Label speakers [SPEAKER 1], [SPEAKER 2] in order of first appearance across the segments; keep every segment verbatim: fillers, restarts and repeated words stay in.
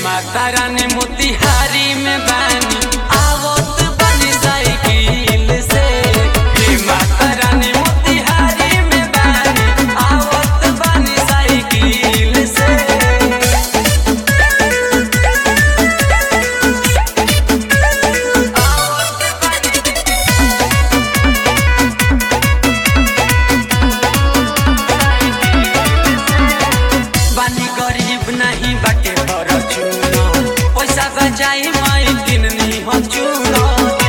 [SPEAKER 1] माता रानी मोतिहारी में बानी आवत बानी साइकिल से। हे माता रानी मोतिहारी में बानी आवत बानी साइकिल से। बानी गरीब नहीं बाटे भर चूनो पैसा बचाई माई किननी हो चूनो।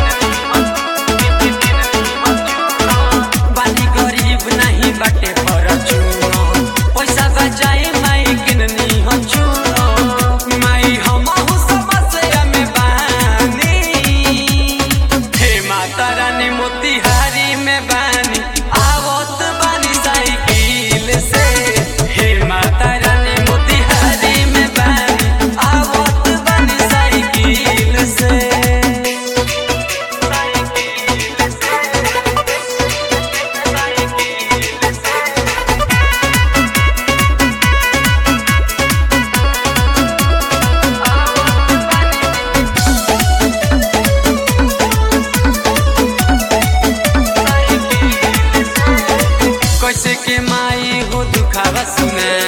[SPEAKER 1] बानी गरीब नहीं बाटे भर चूनो पैसा बचाई माई किननी हो चूनो। माई हमहु समस्या में बानी हे माता रानी मोतिहारी में बानी आवत बानी साइकिल से। हे माता रानी मोतिहारी में बानी आवत बानी साइकिल से। कैसे के माई हो दुखावा सुना